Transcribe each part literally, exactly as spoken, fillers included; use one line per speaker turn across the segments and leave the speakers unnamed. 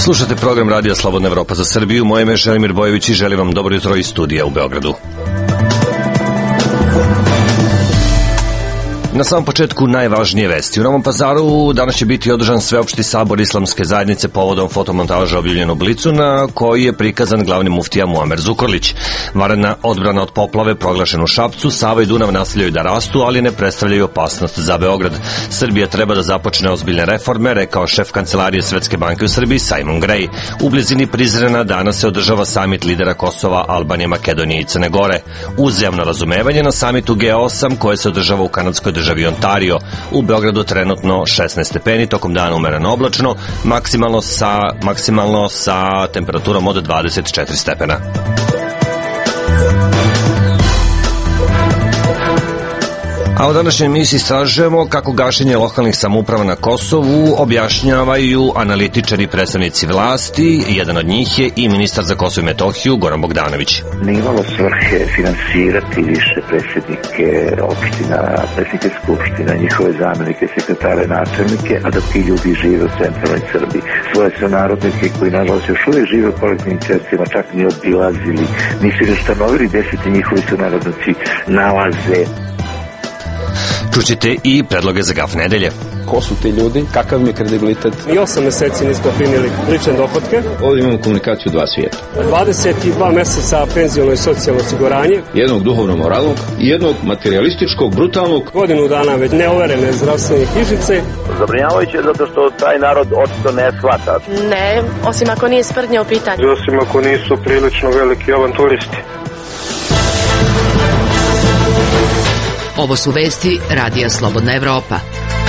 Slušate program Radija Slobodna Evropa za Srbiju. Moje ime je Želimir Bojević i želim vam dobro jutro iz studija u Beogradu. Na samom početku najvažnije vesti. U Novom Pazaru danas će biti održan sveopšti sabor Islamske zajednice povodom fotomontaža objavljeno u Blicu, na koji je prikazan glavni muftija Muamer Zukorlić. Vanredna odbrana od poplave proglašena u Šapcu, Sava i Dunav nastavljaju da rastu, ali ne predstavljaju opasnost za Beograd. Srbija treba da započne ozbiljne reforme, rekao šef kancelarije Svetske banke u Srbiji Simon Gray. U blizini Prizrena danas se održava samit lidera Kosova, Albanije, Makedonije i Crne Gore. Uzajamno razumevanje na samitu G osam koje se održava u kanadskoj državi Ontario. U Beogradu trenutno šesnaest stepeni, tokom dana umereno oblačno, maksimalno sa, maksimalno sa temperaturom od dvadeset četiri stepena. A u današnjoj emisiji istražujemo kako gašenje lokalnih samouprava na Kosovu objašnjavaju analitičari i predstavnici vlasti. Jedan od njih je i ministar za Kosovo i Metohiju Goran Bogdanović.
Nije imalo svrhe finansirati više predsjednike opština, predsjednike skupština, njihove zamenike, sekretare, načelnike, a da ti ljudi žive u centralnoj Srbiji. Svoje su narodnike koji nažalost još uvijek žive u kolektivnim centrima, čak ni obilazili, nisu ni ustanovili gde se ti njihovi su narodnici nalaze.
Čućete i predloge za gaf nedelje.
Ko su ti ljudi, kakav mi je kredibilitet?
I osam meseci nismo primili lične dohotke.
Ovdje imamo komunikaciju dva svijeta.
dvadeset dva meseca penziono i socijalno osiguranje.
Jednog duhovnog moralnog i jednog materialističkog, brutalnog.
Godinu dana već neoverene zdravstvene knjižice.
Zabrinjavajuće zato što taj narod očito ne shvata.
Ne, osim ako nije sprdnja u pitanju.
I osim ako nisu prilično veliki avanturisti.
Ovo su vesti Radija Slobodna Evropa.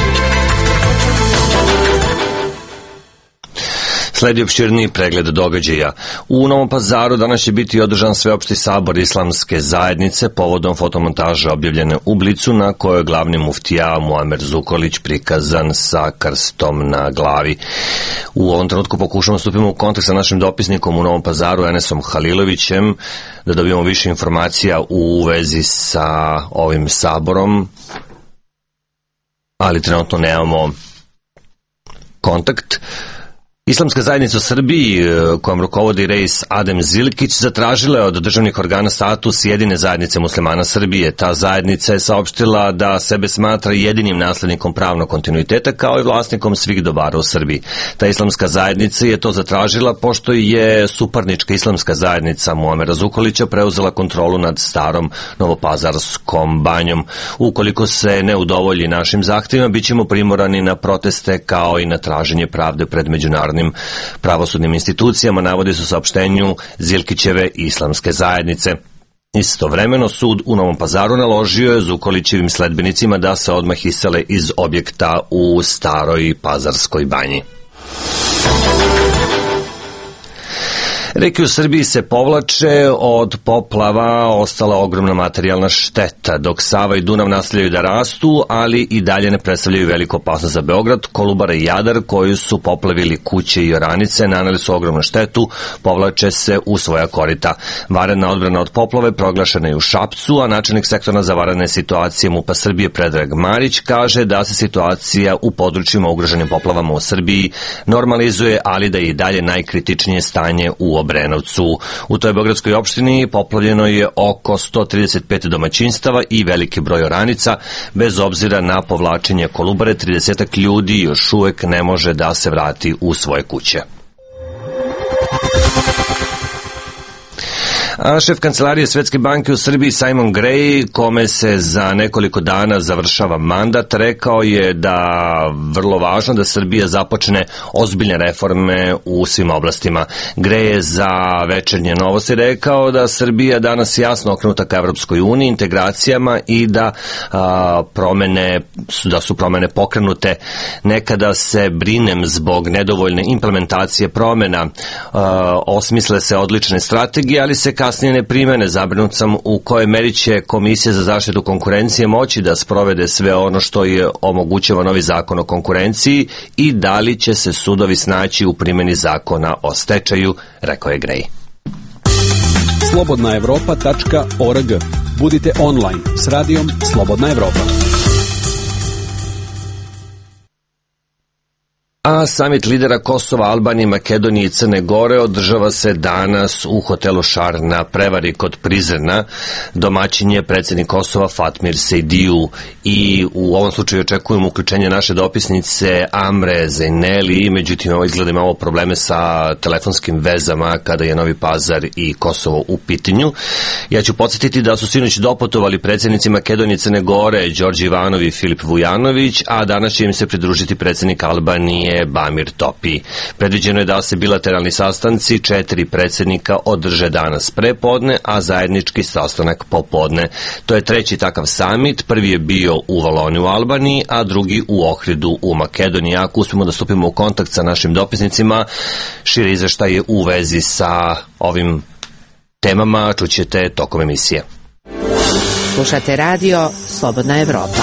Sledi opširniji pregled događaja. U Novom Pazaru danas će biti održan sveopšti sabor Islamske zajednice povodom fotomontaže objavljene u Blicu, na kojoj je glavni muftija Muamer Zukorlić prikazan sa krstom na glavi. U ovom trenutku pokušamo da stupimo u kontakt sa našim dopisnikom u Novom Pazaru, Enesom Halilovićem, da dobijemo više informacija u vezi sa ovim saborom, ali trenutno nemamo kontakt. Islamska zajednica u Srbiji, kojom rukovodi Reis Adem Zilkić, zatražila je od državnih organa status jedine zajednice muslimana Srbije. Ta zajednica je saopštila da sebe smatra jedinim naslednikom pravnog kontinuiteta kao i vlasnikom svih dobara u Srbiji. Ta islamska zajednica je to zatražila pošto je suparnička islamska zajednica Muamera Zukorlića preuzela kontrolu nad starom novopazarskom banjom. Ukoliko se ne udovolji našim zahtjevima, bit ćemo primorani na proteste kao i na traženje pravde pred međunarodnim pravosudnim institucijama, navodi se u saopštenju Zilkićeve islamske zajednice. Istovremeno, sud u Novom Pazaru naložio je Zukorlićevim sledbenicima da se odmah isele iz objekta u staroj Pazarskoj banji. Reke u Srbiji se povlače, od poplava ostala ogromna materijalna šteta, dok Sava i Dunav nastavljaju da rastu, ali i dalje ne predstavljaju veliku opasnost za Beograd. Kolubara i Jadar, koji su poplavili kuće i oranice, naneli su ogromnu štetu, povlače se u svoja korita. Vanredna odbrana od poplave proglašena je u Šapcu, a načelnik sektora za vanredne situacije MUP-a Srbije Predrag Marić kaže da se situacija u područjima ugroženim poplavama u Srbiji normalizuje, ali da je i dalje najkritičnije stanje u Obrenovcu. U toj beogradskoj opštini poplavljeno je oko sto trideset pet domaćinstava i veliki broj oranica. Bez obzira na povlačenje Kolubare, tridesetak ljudi još uvek ne može da se vrati u svoje kuće. A šef kancelarije Svetske banke u Srbiji Simon Gray, kome se za nekoliko dana završava mandat, rekao je da vrlo važno da Srbija započne ozbiljne reforme u svim oblastima. Gray je za Večernje novosti rekao da Srbija danas jasno okrenuta ka Evropskoj uniji, integracijama i da a, promene, da su promene pokrenute. Nekada se brinem zbog nedovoljne implementacije promena, a, osmisle se odlične strategije, ali se kasnije ne primene. Zabrinut sam u kojoj meri će Komisija za zaštitu konkurencije moći da sprovede sve ono što je omogućava novi zakon o konkurenciji i da li će se sudovi snaći u primjeni zakona o stečaju, rekao je Gray.
slobodna evropa tačka org. Budite online s radijom Slobodna Evropa.
A samit lidera Kosova, Albanije, Makedonije i Crne Gore održava se danas u hotelu Šar na Prevari kod Prizrena. Domaćin je predsjednik Kosova Fatmir Sejdiju i u ovom slučaju očekujemo uključenje naše dopisnice Amre Zejneli, međutim ovo izgleda ima ovo probleme sa telefonskim vezama kada je Novi Pazar i Kosovo u pitanju. Ja ću podsjetiti da su sinoć doputovali predsjednici Makedonije i Crne Gore Đorđe Ivanov i Filip Vujanović, a danas će im se pridružiti predsjednik Albanije Bamir Topi. Predviđeno je da se bilateralni sastanci četiri predsjednika održe danas prepodne, a zajednički sastanak popodne. To je treći takav samit, prvi je bio u Valoni u Albaniji, a drugi u Ohridu u Makedoniji. Ako uspemo da stupimo u kontakt sa našim dopisnicima, šire izveštaje u vezi sa ovim temama čućete tokom emisije.
Slušate radio Slobodna Evropa.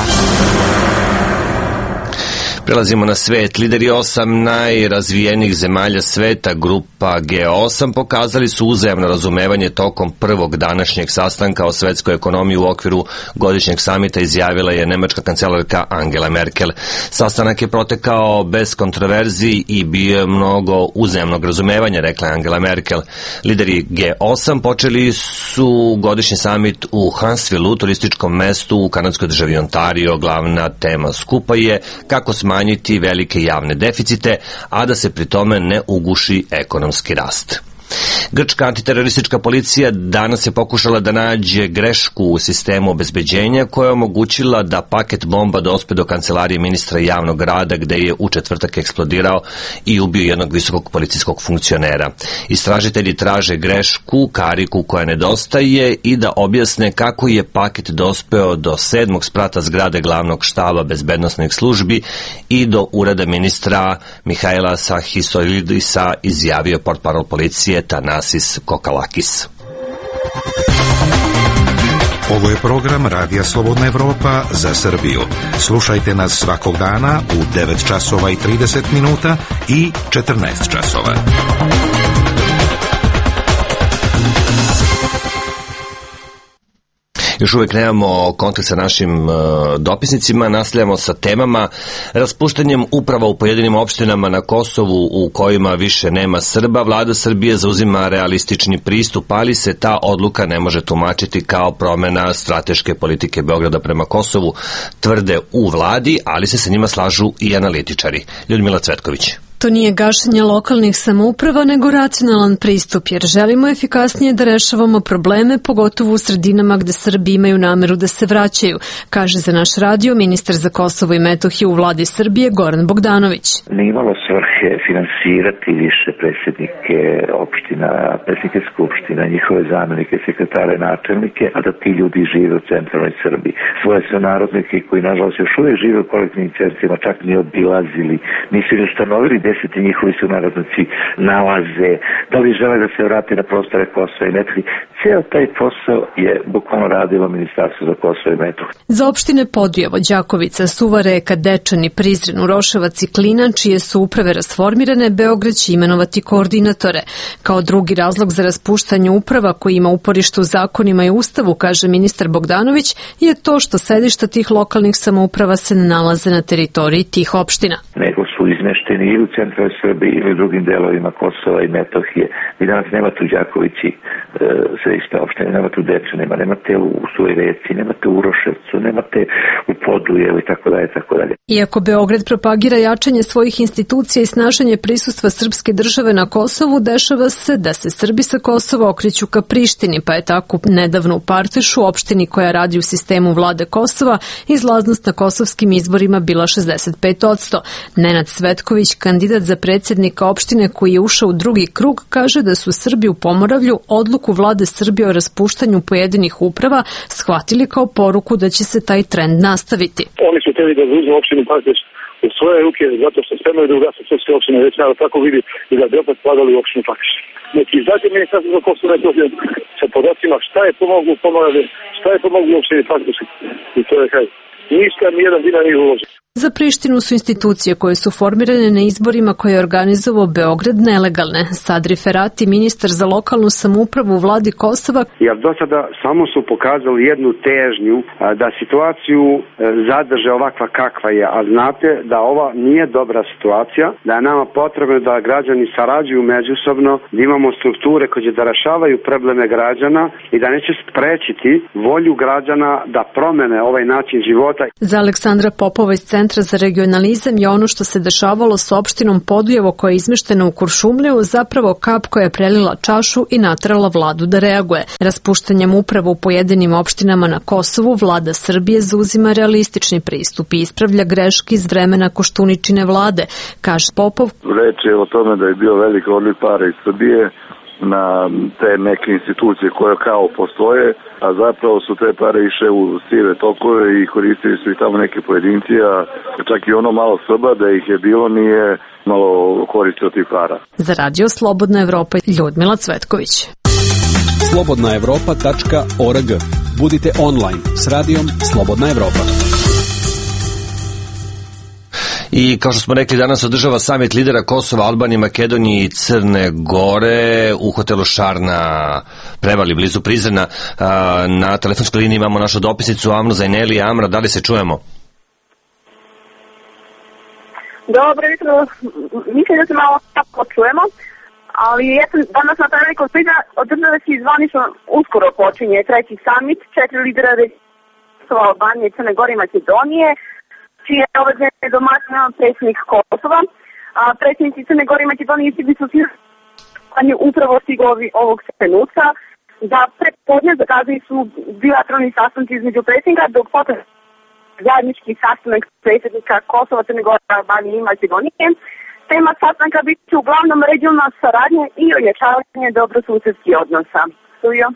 Prelazimo na svet. Lideri osam najrazvijenijih zemalja sveta, grupa G osam, pokazali su uzajamno razumevanje tokom prvog današnjeg sastanka o svetskoj ekonomiji u okviru godišnjeg samita, izjavila je nemačka kancelarka Angela Merkel. Sastanak je protekao bez kontroverziji i bio je mnogo uzajamnog razumevanja, rekla je Angela Merkel. Lideri G osam počeli su godišnji samit u Huntsville, turističkom mestu u kanadskoj državi Ontario. Glavna tema skupa je kako smanjiti smanjiti velike javne deficite, a da se pri tome ne uguši ekonomski rast. Grčka antiteroristička policija danas je pokušala da nađe grešku u sistemu obezbeđenja koja je omogućila da paket bomba dospe do kancelarije ministra javnog rada, gde je u četvrtak eksplodirao i ubio jednog visokog policijskog funkcionera. Istražitelji traže grešku, kariku koja nedostaje i da objasne kako je paket dospeo do sedmog sprata zgrade glavnog štaba bezbednosnih službi i do ureda ministra Mihajla Sahisoilidisa, izjavio portparol policije Tanasis Kokalakis.
Ovo je program Radija Slobodna Evropa za Srbiju. Slušajte nas svakog dana u devet časova i trideset minuta i četrnaest časova.
Još uvijek nemamo kontakt sa našim uh, dopisnicima, nastavljamo sa temama. Raspuštanjem uprava u pojedinim opštinama na Kosovu u kojima više nema Srba, vlada Srbije zauzima realistični pristup, ali se ta odluka ne može tumačiti kao promena strateške politike Beograda prema Kosovu, tvrde u vladi, ali se sa njima slažu i analitičari. Ljudmila Cvetković.
To nije gašenje lokalnih samouprava, nego racionalan pristup, jer želimo efikasnije da rešavamo probleme, pogotovo u sredinama gde Srbi imaju nameru da se vraćaju, kaže za naš radio ministar za Kosovo i Metohiju u vladi Srbije Goran Bogdanović.
Nije imalo svrhe finansirati više predsjednike opština, predsjednike skupština, njihove zamenike, sekretare, načelnike, a da ti ljudi žive u centralnoj Srbiji. Svoje su narodnike koji nažalost još uvijek žive u kolektivnim centrima, čak ni obilazili, nisu ni ustanovili deseti njihovi su narodnici nalaze, da li žele da se vrate na prostore Kosova i Metohije. Ceo taj posao je bukvalno radilo Ministarstvo za Kosovo i Metohiju.
Za opštine Podujevo, Đakovica, Suva Reka, Dečani, Prizren, Uroševac i Klina, čije su uprave rasformirane, Beograd će imenovati koordinatore. Kao drugi razlog za raspuštanje uprava koji ima uporište u zakonima i ustavu, kaže ministar Bogdanović, je to što sedišta tih lokalnih samouprava se ne nalaze na teritoriji tih opština.
Nego su izmešteni ili u centralnoj Srbiji ili u drugim delovima Kosova i Metohije. Vi danas nemate u Đakovici e, sedišta opštine, nemate u Dečanima, nemate u Suvoj Reci, nemate u Uroševcu, nemate u Podujevu i tako dalje, tako dalje.
Iako Beograd propagira jačanje svojih institucija i snaženje prisustva srpske države na Kosovu, dešava se da se Srbi sa Kosova okreću ka Prištini, pa je tako nedavno u Partešu, opštini koja radi u sistemu vlade Kosova, izlaznost na kosovskim izborima bila šezdeset pet posto. Nenad Svetković, kandidat za predsjednika opštine koji je ušao u drugi krug, kaže da su Srbi u Pomoravlju odluku vlade Srbije o raspuštanju pojedinih uprava shvatili kao poruku da će se taj trend nastaviti.
Oni su hteli da uzmu opštinu Parteš u svoje ruke zato što spremaju da ugase srpske opštine, već naravno tako vidi i da bi opet padali u opštinu Parteš. Neki izađe Ministarstvo za Kosovo i Metohiju sa podacima šta je pomoglo u Pomoravlju, šta je pomoglo u opštini Parteš i to je kaj. ništa, nijedan dinar nije uložen.
Za Prištinu su institucije koje su formirane na izborima koje je organizovao Beograd nelegalne. Sadri Ferati, ministar za lokalnu samoupravu u vladi Kosova.
Jer do sada samo su pokazali jednu težnju da situaciju zadrže ovakva kakva je, a znate da ova nije dobra situacija, da je nama potrebno da građani sarađuju međusobno, da imamo strukture koje će da rešavaju probleme građana i da neće sprečiti volju građana da promene ovaj način života.
Za Aleksandra Popova iz Centra za regionalizam je ono što se dešavalo s opštinom Podujevo koja je izmeštena u Kuršumliju zapravo kap koja je prelila čašu i naterala vladu da reaguje. Raspuštanjem upravo u pojedinim opštinama na Kosovu vlada Srbije zauzima realistični pristup i ispravlja greške iz vremena Koštuničine vlade, kaže Popov.
Reč je o tome da je bio veliki odliv para iz Srbije na te neke institucije koje kao postoje, a zapravo su te pare išle u sive tokove i koristili su i tamo neke pojedinci, a čak i ono malo Srba da ih je bilo nije malo koristio tih para.
Za radio Slobodna Evropa, Ljudmila Cvetković.
slobodna evropa tačka org. Budite online s radijom Slobodna Evropa.
I kao što smo rekli, danas održava samit lidera Kosova, Albanije, Makedonije i Crne Gore u hotelu Šarna Prevali, blizu Prizrena. Na telefonskoj liniji imamo našu dopisnicu Amru Zajneli. Amra, da li se čujemo?
Dobro jutro, mislim da se malo tako čujemo, ali ja sam danas na prilikom svida održava se zvanično uskoro počinje treći samit, četiri lidera Kosova, Albanije, Crne Gore i Makedonije, čije je ove zemlje domaćina predsjednik Kosova, a predsjednici Crne Gore i Makedonije su svi upravo stigli ovog trenutka, da predpodne zakazali su bilateralni sastanci između predsjednika, dok potom zajednički sastanak predsjednika Kosova, Crne Gore, Albanije i Makedonije. Tema sastanka bit će uglavnom regionalna saradnja i ojačavanje dobrosusjedskih odnosa. Studio.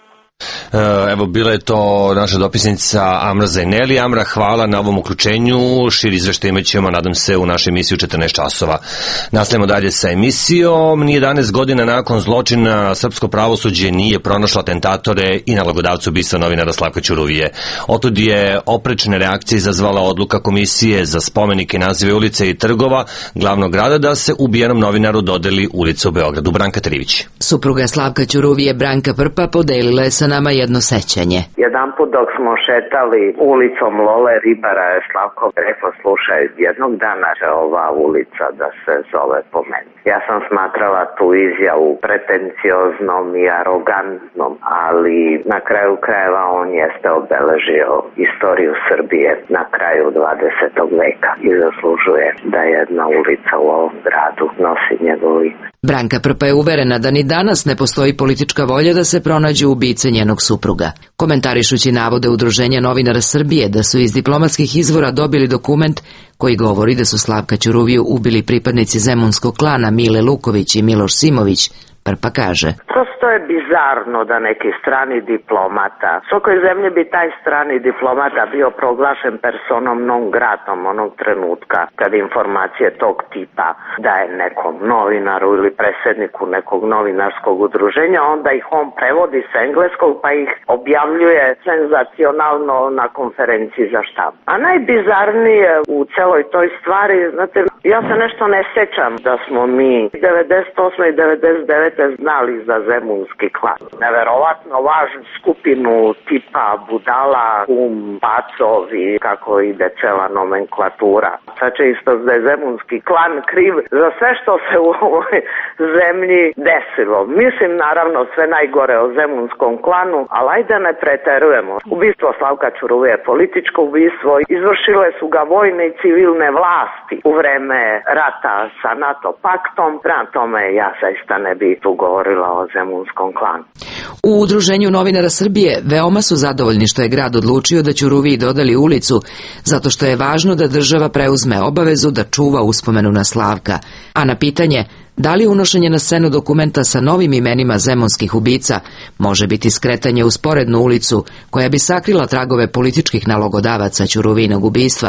Evo, bila je to naša dopisnica Amra Zajneli. Amra, hvala na ovom uključenju. Širi izveštaj imat ćemo, nadam se, u našoj emisiji u četrnaest časova. Nastavljamo dalje sa emisijom. Nije jedanaest godina nakon zločina srpsko pravosuđe nije pronašlo atentatore i nalogodavcu ubistva novinara Slavka Ćuruvije. Otud je oprečne reakcije izazvala odluka Komisije za spomenike, nazive ulica i trgova glavnog grada da se ubijenom novinaru dodeli ulica u Beogradu. Branka Trivić.
Supruga Slavka Ćuruvije, Branka Prpa, podelila je sa nama jedno sećanje.
Jedan put dok smo šetali ulicom Lole Ribara je Slavko rekao, slušaj, jednog dana će ova ulica da se zove po meni. Ja sam smatrala tu izjavu pretencioznom i arogantnom, ali na kraju krajeva on jeste obeležio istoriju Srbije na kraju dvadesetog veka i zaslužuje da jedna ulica u ovom gradu nosi njegovo ime.
Branka Prpa je uverena da ni danas ne postoji politička volja da se pronađu ubice njenog supruga. Komentarišući navode Udruženja novinara Srbije da su iz diplomatskih izvora dobili dokument koji govori da su Slavka Ćuruviju ubili pripadnici zemunskog klana Mile Luković i Miloš Simović, Prpa kaže.
Prosto je bizarno da neki strani diplomata, u svakoj zemlji bi taj strani diplomata bio proglašen personom non gratom onog trenutka kad informacije tog tipa daje nekom novinaru ili predsjedniku nekog novinarskog udruženja, onda ih on prevodi s engleskog pa ih objavljuje senzacionalno na konferenciji za štab. A najbizarnije u celoj toj stvari, znate, ja se nešto ne sjećam da smo mi devedeset osme i devedeset devete znali za zemunski klan. Neverovatno važnu skupinu tipa budala, kum, pacovi, kako ide cela nomenklatura. Sad će isto da je zemunski klan kriv za sve što se u ovoj zemlji desilo. Mislim naravno sve najgore o zemunskom klanu, ali ajde ne preterujemo. Ubistvo Slavka Ćuruvije je političko ubistvo, izvršile su ga vojne i civilne vlasti u vreme rata sa NATO paktom, prema tome ja zaista ne bi tu govorila o zemunskom klanu.
U Udruženju novinara Srbije veoma su zadovoljni što je grad odlučio da Ćuruviji dodeli ulicu, zato što je važno da država preuzme obavezu da čuva uspomenu na Slavka. A na pitanje da li unošenje na scenu dokumenta sa novim imenima zemunskih ubica može biti skretanje u sporednu ulicu koja bi sakrila tragove političkih nalogodavaca Ćuruvijinog ubistva,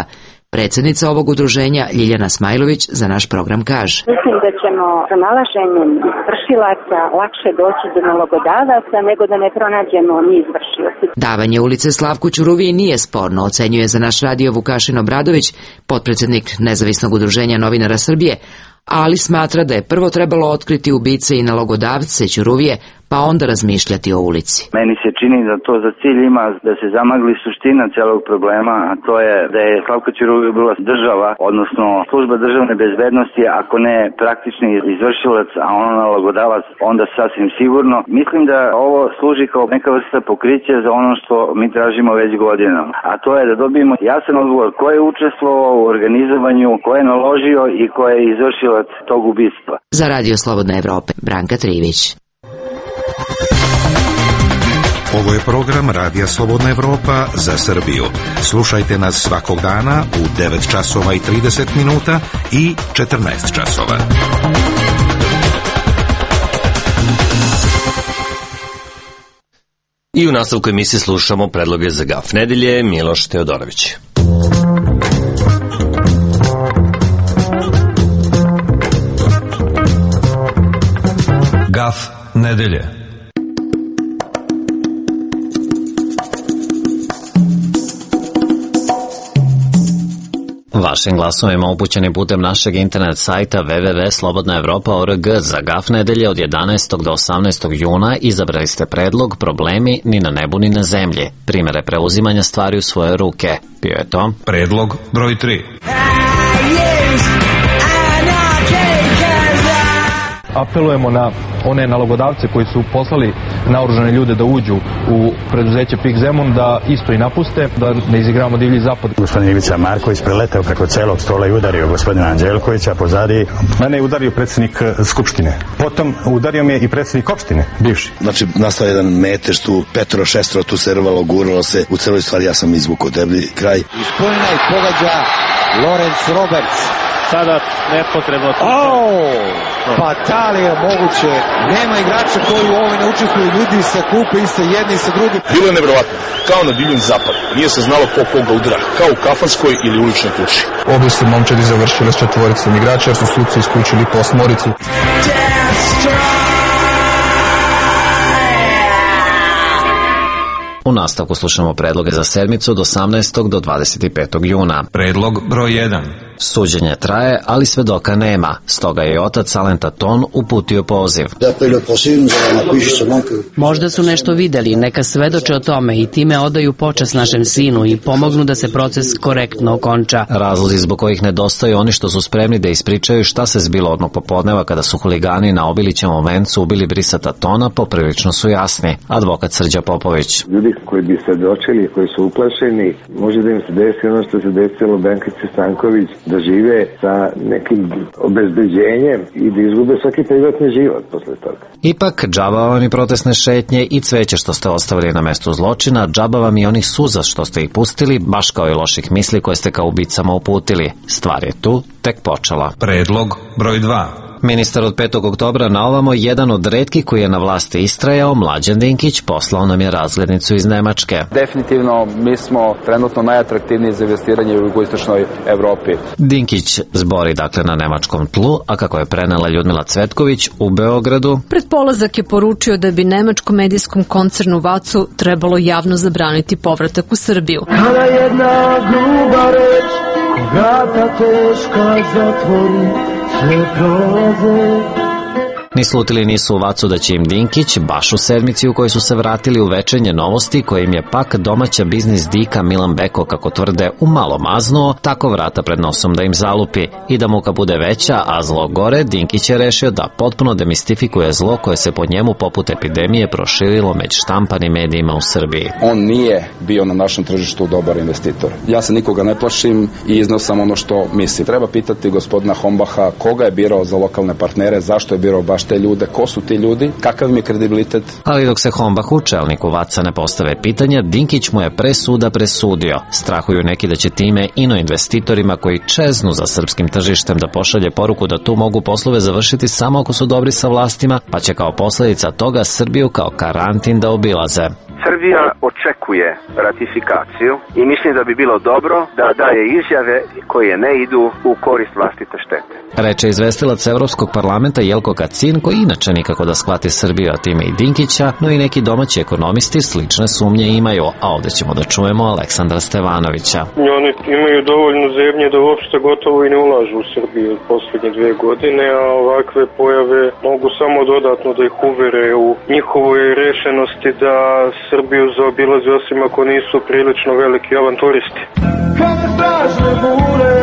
Predsjednica ovog udruženja Ljiljana Smajlović za naš program kaže:
Mislim da ćemo pronalaženjem izvršilaca lakše doći do nalogodavaca nego da ne pronađemo ni izvršioci.
Davanje ulice Slavku Ćuruviji nije sporno, ocenjuje za naš radio Vukašin Obradović, potpredsjednik Nezavisnog udruženja novinara Srbije, ali smatra da je prvo trebalo otkriti ubice i nalogodavce Ćuruvije, pa onda razmišljati o ulici.
Meni se čini da to za cilj ima da se zamagli suština celog problema, a to je da je Slavko Ćuruvija bila država, odnosno služba državne bezbednosti, ako ne praktični izvršilac, a ono nalogodavac, onda sasvim sigurno. Mislim da ovo služi kao neka vrsta pokrića za ono što mi tražimo već godinama, a to je da dobijemo jasan odgovor ko je učestvovao u organizovanju, ko je naložio i ko je izvršilac tog ubistva.
Za Radio Slobodna Evropa, Branka Trivić.
Ovo je program Radija Slobodna Evropa za Srbiju. Slušajte nas svakog dana u devet časova i trideset minuta i četrnaest časova.
I u nastavku emisije slušamo predloge za gaf nedelje. Miloš Teodorović.
Gaf nedelje. Vašim glasovima upućenim putem našeg internet sajta w w w tačka slobodna evropa tačka org za gaf nedelje od jedanaestog do osamnaestog juna izabrali ste predlog Problemi ni na nebu ni na zemlji. Primere preuzimanja stvari u svoje ruke. Bio je to predlog broj tri.
Apelujemo na one nalogodavce koji su poslali naoružane ljude da uđu u preduzeće Pik Zemun da isto i napuste, da ne izigravamo divlji zapad.
Gospodin Ivica Marković preletao preko celog stola i udario gospodina Anđelkovića pozadi.
Mene je udario predsjednik Skupštine. Potom udario me i predsjednik opštine, bivši.
Znači, nastao jedan metež tu, petro, šestro, tu se rvalo, guralo se. U celoj stvari ja sam izvukao deblji kraj.
Iz poljina i pogađa Lorenz Roberts.
Sada nepotrebno.
Oh, pa da li je moguće? Nema igrača koji u ovoj ne učestvuju, ljudi se kupe i sa jedni i sa drugim.
Bilo je nevjerovatno, kao na divljem zapadu. Nije se znalo ko koga udara, kao u kafanskoj ili uličnoj kući.
Obje su momčadi završile s četvoricom igrača, jer su suci isključili po osmoricu.
U nastavku slušamo predloge za sedmicu od osamnaestog do dvadeset petog juna. Predlog broj jedan. Suđenje traje, ali svedoka nema. Stoga je otac Alenta Ton uputio poziv.
Možda su nešto videli, neka svedoče o tome i time odaju počast našem sinu i pomognu da se proces korektno okonča.
Razlozi zbog kojih nedostaju oni što su spremni da ispričaju šta se zbilo odmah popodneva kada su huligani na Obilićevom vencu ubili Brisata Tona poprilično su jasni. Advokat Srđa Popović.
Ljudi koji bi svedočili, koji su uplašeni, može da im se desi ono što se desilo Benkici Stanković, da žive sa nekim obezbeđenjem i da izgube svaki privatni život posle toga.
Ipak, džaba vam i protestne šetnje i cveće što ste ostavili na mestu zločina, džaba vam i onih suza što ste ih pustili, baš kao i loših misli koje ste kao ubicama uputili. Stvar je tu tek počela. Predlog broj dva. Ministar od petog oktobra na ovamo, jedan od retkih koji je na vlasti istrajao, Mlađan Dinkić, poslao nam je razglednicu iz Nemačke.
Definitivno, mi smo trenutno najatraktivniji za investiranje u jugoistočnoj Evropi.
Dinkić zbori dakle na nemačkom tlu, a kako je prenela Ljudmila Cvetković u Beogradu.
Pred polazak je poručio da bi nemačkom medijskom koncernu Vacu trebalo javno zabraniti povratak u Srbiju.
Kada jedna gruba reč, vrata teška zatvori, sve prolaze.
Ni slutili nisu u Vacu da će im Dinkić, baš u sedmici u kojoj su se vratili u večernje novosti, kojim je pak domaća biznis dika Milan Beko, kako tvrde, umalo maznuo, tako vrata pred nosom da im zalupi. I da muka bude veća, a zlo gore, Dinkić je rešio da potpuno demistifikuje zlo koje se po njemu poput epidemije proširilo među štampanim medijima u Srbiji.
On nije bio na našem tržištu dobar investitor. Ja se nikoga ne plašim i iznosam ono što mislim. Treba pitati gospodina Hombaha koga je birao za lokalne partnere, zašto je birao baš te ljude, ko su ti ljudi, kakav im je kredibilitet.
Ali dok se Hombahu, čelniku Vaca, ne postave pitanja, Dinkić mu je pre suda presudio. Strahuju neki da će time ino investitorima koji čeznu za srpskim tržištem da pošalje poruku da tu mogu poslove završiti samo ako su dobri sa vlastima, pa će kao posledica toga Srbiju kao karantin da obilaze.
Srbija očekuje ratifikaciju i mislim da bi bilo dobro da daje izjave koje ne idu u korist vlastite štete.
Reče izvestilac Evropskog parlamenta Jelko Kacin, koji inače nikako da shvati Srbiju, a time i Dinkića, no i neki domaći ekonomisti slične sumnje imaju, a ovde ćemo da čujemo Aleksandra Stevanovića.
Oni imaju dovoljno zemlje da uopšte gotovo i ne ulažu u Srbiju od poslednje dve godine, a ovakve pojave mogu samo dodatno da ih uvere u njihovoj rešenosti da Srbiju zaobilaze, osim ako nisu prilično veliki avanturisti.
Kad strašne bure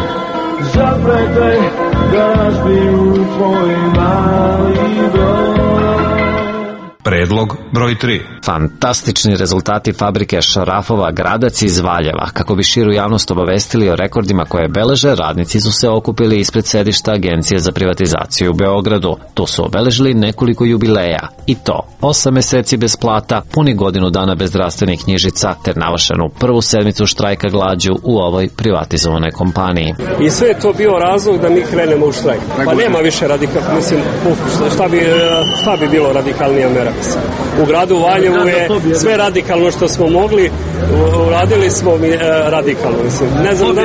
zaprete gažbiju tvoj mali broj.
Predlog broj tri.
Fantastični rezultati fabrike Šarafova Gradac iz Valjeva. Kako bi širu javnost obavestili o rekordima koje beleže, radnici su se okupili ispred sedišta Agencije za privatizaciju u Beogradu. Tu su obeležili nekoliko jubileja. I to osam meseci bez plata, puni godinu dana bez zdravstvenih knjižica, ter navršenu prvu sedmicu štrajka glađu u ovoj privatizovanoj kompaniji.
I sve je to bio razlog da mi krenemo u štrajk. Pa nema više radikalno, mislim, šta bi, šta bi bilo radikalnija mera? U gradu Valjevu je sve radikalno što smo mogli, uradili smo mi radikalno, mislim. Ne znam da...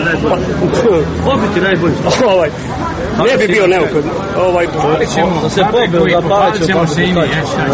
Pobiti najbolji. Ovaj, ne bi bio neophodno. Ovaj,
da se pobiju, zapalit ćemo se i mi.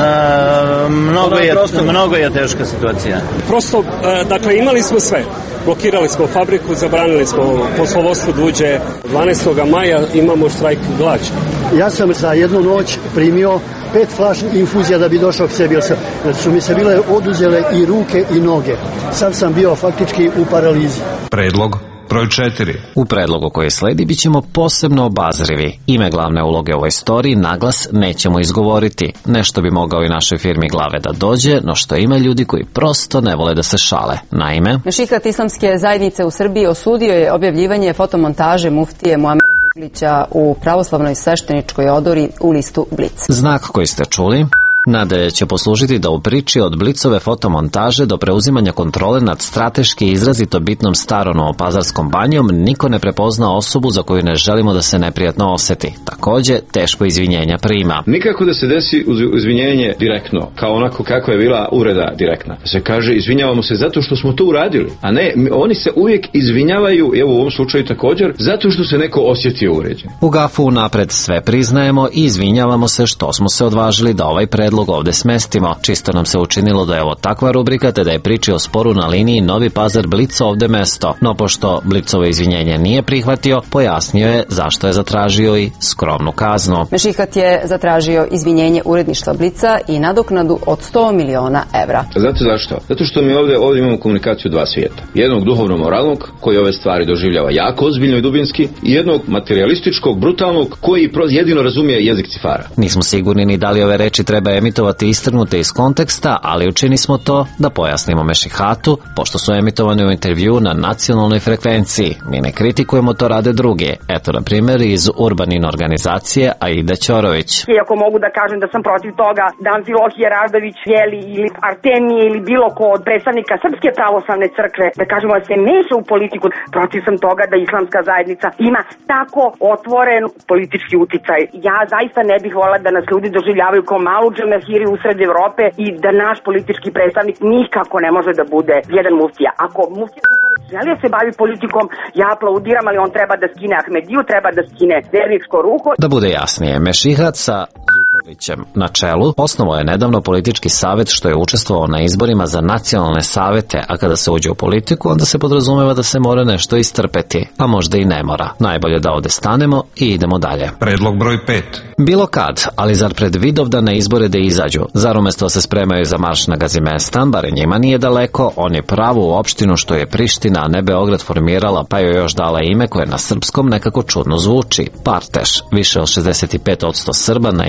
Mnogo je, mnogo je teška situacija.
Prosto, dakle, imali smo sve. Blokirali smo fabriku, zabranili smo poslovodstvo da uđe. dvanaestog maja imamo štrajk glađu.
Ja sam za jednu noć primio pet flaša infuzija da bi došao k sebi, jer su mi se bile oduzele i ruke i noge. Sad sam bio faktički u paralizi.
Predlog broj četiri.
U predlogu koji sledi bit ćemo posebno obazrivi. Ime glavne uloge u ovoj storiji naglas nećemo izgovoriti. Nešto bi mogao i našoj firmi glave da dođe, no što ima ljudi koji prosto ne vole da se šale. Naime,
Mešihat islamske zajednice u Srbiji osudio je objavljivanje fotomontaže muftije Muamera Zukorlića u pravoslavnoj svešteničkoj odori u listu Blic.
Znak koji ste čuli nadalje će poslužiti da u priči od Blicove fotomontaže do preuzimanja kontrole nad strateški izrazito bitnom starom Novopazarskom banjom niko ne prepozna osobu za koju ne želimo da se neprijatno oseti. Takođe, teško izvinjenja prima.
Nikako da se desi izvinjenje direktno, kao onako kako je bila uvreda direktna. Da se kaže izvinjavamo se zato što smo to uradili, a ne, oni se uvijek izvinjavaju, evo u ovom slučaju također, zato što se neko osjetio uređen.
U Gafu napred sve priznajemo i izvinjavamo se što smo se odvažili da ovaj predlog ovde smestimo. Čisto nam se učinilo da je ovo takva rubrika, te da je priči o sporu na liniji Novi Pazar Blic ovde mesto. No pošto Blicovo izvinjenje nije prihvatio, pojasnio je zašto je zatražio i skromnu kaznu.
Mešihat je zatražio izvinjenje uredništva Blica i nadoknadu od sto miliona evra.
Znate zašto? Zato što mi ovde, ovde imamo komunikaciju dva svijeta. Jednog duhovno-moralnog, koji ove stvari doživljava jako ozbiljno i dubinski, i jednog materialističkog, brutalnog, koji jedino razumije jezik cifara.
Nismo sigurni ni da li ove reči treba emitovati istrgnute iz konteksta, ali učini smo to da pojasnimo Mešihatu, pošto su emitovane u intervju na nacionalnoj frekvenciji. Mi ne kritikujemo, to rade drugi. Eto, na primjer, iz Urbanin organizacije Aida Ćorović.
Iako mogu da kažem da sam protiv toga da Amfilohije Radović, Jeli ili Artemije ili bilo ko od predstavnika Srpske pravoslavne crkve, da kažemo da se meša u politiku, protiv sam toga da islamska zajednica ima tako otvoren politički uticaj. Ja zaista ne bih volila da nas ljudi doživljavaju kao malu džemahiri usred Evrope i da naš politički predstavnik nikako ne može da bude jedan muftija. Ako muftija želi da se bavi politikom, ja aplaudiram, ali on treba da skine Ahmediju, treba da skine verničko ruho.
Da bude jasnije, Mešihat sa Zukorlićem na čelu osnovao je nedavno politički savet što je učestvovao na izborima za nacionalne savete, a kada se uđe u politiku, onda se podrazumeva da se mora nešto istrpeti, a možda i ne mora. Najbolje da ovde stanemo i idemo dalje.
Predlog broj pet.
Bilo kad, ali zar pred Vidovdane izbore da izađu? Zar umesto se spremaju za marš na Gazimestan, bar njima nije daleko, oni pravu opštinu što je Priština, a ne Beograd formirala, pa joj još dala ime koje na srpskom nekako čudno zvuči. Parteš. Više od šezdeset pet posto Srba na izbore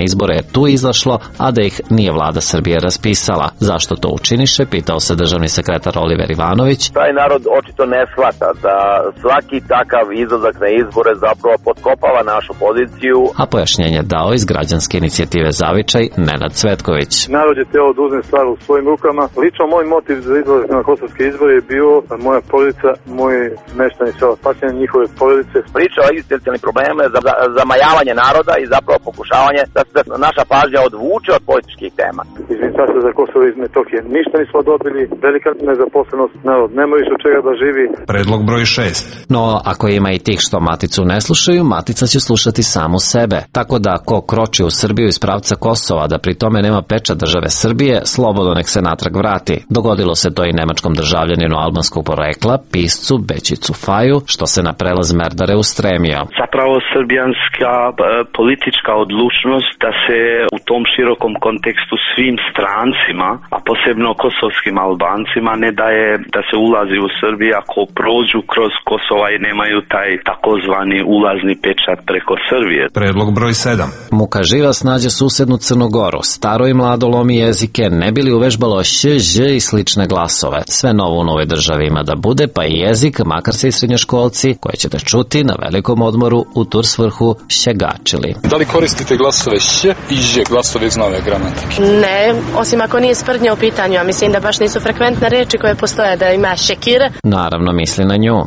je tu izašlo, a da ih nije vlada Srbije raspisala. Zašto to učiniše, pitao se državni sekretar Oliver Ivanović.
Taj narod očito ne shvata da svaki takav izlazak na izbore zapravo potkopava našu poziciju.
A pojašnjenje dao iz građanske inicijative Zavičaj Nenad Cvetković.
Narod je teo da uzme stvar u svojim rukama. Lično moj motiv za izlazak na kosovske izbore je bio moja porodica, moji meštani sela Pačane, njihove porodice.
Priča o egzistencijalnim problemima za, za, zamajavanje naroda i zapravo pokušavanje da se naša pažnja odvuče od političkih tema.
Iz Ministarstva za Kosovo i Metohije ništa nismo dobili, velika nezaposlenost, narod nema više od čega da živi.
Predlog broj šest.
No, ako ima i tih što Maticu ne slušaju, Matica će slušati samu sebe. Tako da ko kroči u Srbiju iz pravca Kosova, da pri tome nema pečat države Srbije, slobodno nek se natrag vrati. Dogodilo se to i nemačkom državljaninu albanskog porekla, piscu Bećicu Faju, što se na prelaz Merdare ustremio.
Zapravo srbijanska politička odlučnost da se u tom širokom kontekstu svim strancima, a posebno kosovskim Albancima, ne daje da se ulazi u Srbiju ako prođu kroz Kosova i nemaju taj takozvani ulazni pečat preko Srbije.
Predlog broj sedam.
Muka živa snađe susednu Crnogoru, staro i mlado lomi jezike, ne bi li uvežbalo š, ž i slične glasove. Sve novo u novoj državi ima da bude, pa i jezik, makar se i srednjoškolci, koje ćete čuti na velikom odmoru u Tursvrhu šegačili.
Da li koristite glasove š i ž, glasove iz nove gramatike?
Ne, osim ako nije sprdnja u pitanju, a mislim da baš nisu frekventne reči koje postoje, da ima šekir.
Naravno misli na nju.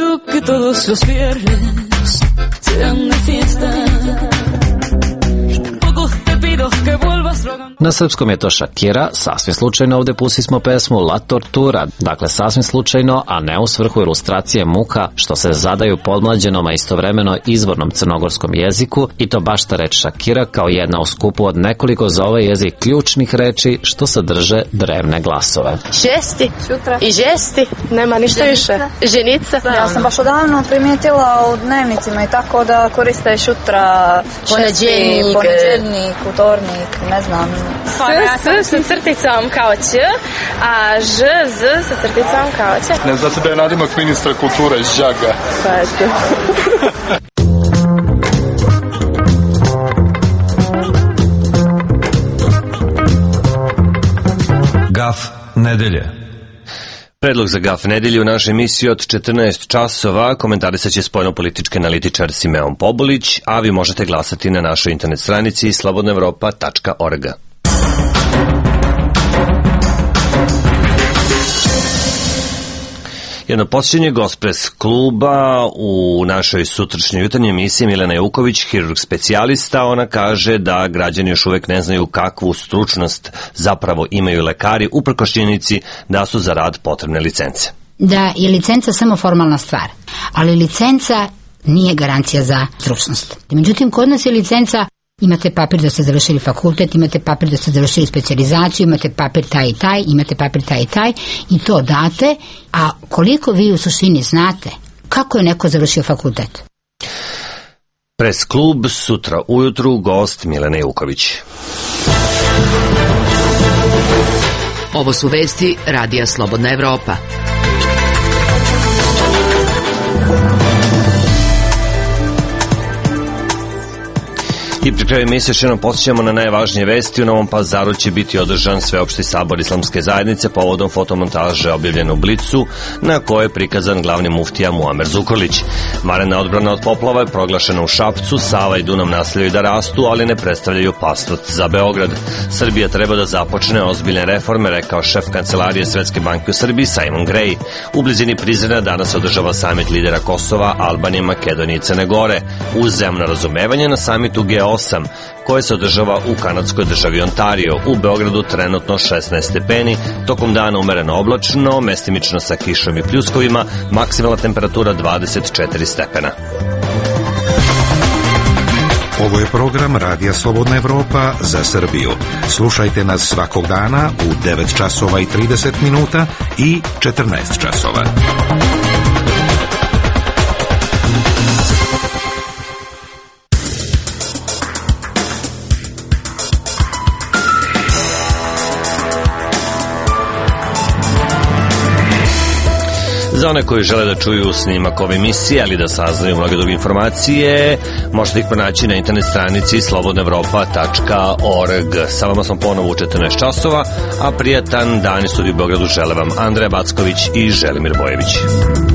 Na srpskom je to Shakira, sasvim slučajno ovde pustimo pesmu La Tortura, dakle sasvim slučajno, a ne u svrhu ilustracije muka što se zadaju podmlađenom, a istovremeno izvornom crnogorskom jeziku, i to baš ta reč Shakira kao jedna u skupu od nekoliko za ovaj jezik ključnih reči što sadrže drevne glasove.
Žesti i žesti, nema ništa više. Ženica.
Ja sam baš odavno primijetila u dnevnicima i tako da koriste šutra, šesti, poneđeljnik, utornik, ne znam.
S, s sa crticom kao ć, a ž, z sa crticom kao ć.
Ne znate da je nadimak ministra kulture Žaga.
Pa eto.
Gaf nedelje.
Predlog za gaf nedelje u našoj emisiji od četrnaest časova komentarisat će spoljnopolitički analitičar Simeon Pobulić, a vi možete glasati na našoj internet stranici slobodna evropa tačka org. Jedno posjećenje Gospres kluba u našoj sutrašnjoj jutarnjoj emisiji. Milena Juković, hirurg specijalista, ona kaže da građani još uvek ne znaju kakvu stručnost zapravo imaju lekari, uprkos činjenici da su za rad potrebne licence.
Da je licenca samo formalna stvar, ali licenca nije garancija za stručnost. Međutim, kod nas je licenca, imate papir da ste završili fakultet, imate papir da ste završili specijalizaciju, imate papir taj i taj, imate papir taj i taj i to date, a koliko vi u suštini znate kako je neko završio fakultet?
Pres klub sutra ujutru, gost Milena Juković.
Ovo su vesti Radija Slobodna Evropa.
I pri kraju emisije još jednom podsjećamo na najvažnije vesti. U Novom Pazaru će biti održan sveopšti sabor islamske zajednice povodom fotomontaže objavljene u Blicu, na kojoj je prikazan glavni muftija Muamer Zukorlić. Vanredna odbrana od poplava je proglašena u Šapcu, Sava i Dunav nastavljaju da rastu, ali ne predstavljaju opasnost za Beograd. Srbija treba da započne ozbiljne reforme, rekao šef kancelarije Svetske banke u Srbiji Simon Gray. U blizini Prizrena danas održava samit lidera Kosova, Albanije, Makedonije i Crne Gore. Uzajamno razumevanje na samitu G osam koje se održava u kanadskoj državi Ontario. U Beogradu trenutno šesnaest stepeni, tokom dana umereno oblačno, mestimično sa kišom i pljuskovima, maksimalna temperatura dvadeset četiri stepena.
Ovo je program Radija Slobodna Evropa za Srbiju. Slušajte nas svakog dana u devet časova i trideset minuta i četrnaest časova.
Za one koji žele da čuju snimak ove emisije, ali da saznaju mnoge druge informacije, možete ih pronaći na internet stranici slobodna evropa tačka org. Sa vama smo ponovo u četrnaest časova, a prijatan dan iz studiju u Beogradu žele vam Andreja Backović i Želimir Bojević.